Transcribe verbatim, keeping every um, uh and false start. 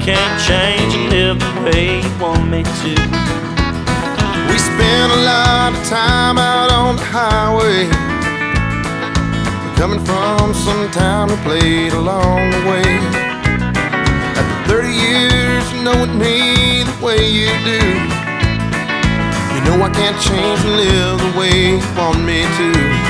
can't change and live the way you want me to. We spent a lot of time out on the highway, coming from some town we played along the way. After thirty years of knowing me the way you do, you know I can't change and live the way you want me to.